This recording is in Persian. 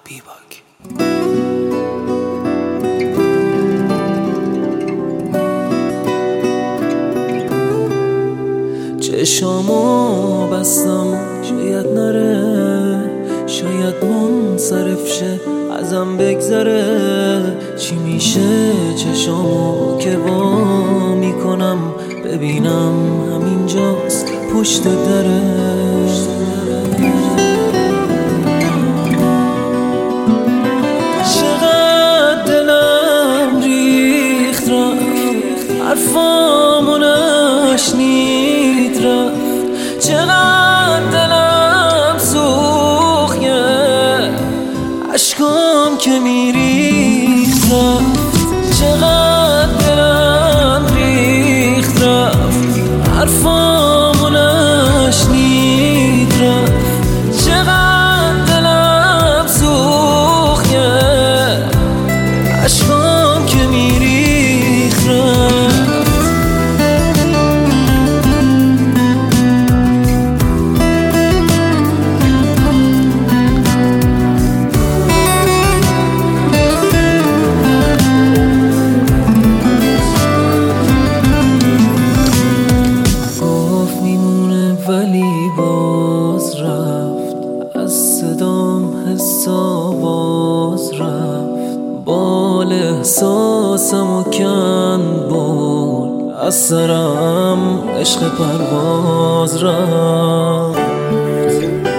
بیباک. چشامو بستم شاید نره، شاید منصرف شه ازم بگذره. چی میشه چشامو که وا میکنم ببینم همینجاست پشت دره. چقدر دلم ریخت رفت، حرفامو نشنید رفت. چقدر دلم سوخت، اشکام که میریخت رفت. چقدر دلم ریخت رفت، حرفامو نشنید رفت. چقدر دلم سوخت، اشکام که میریخت رفت. ولی باز رفت، از صدام حسا باز رفت. بال احساسمو کند بود، از سرم عشق پرواز رفت.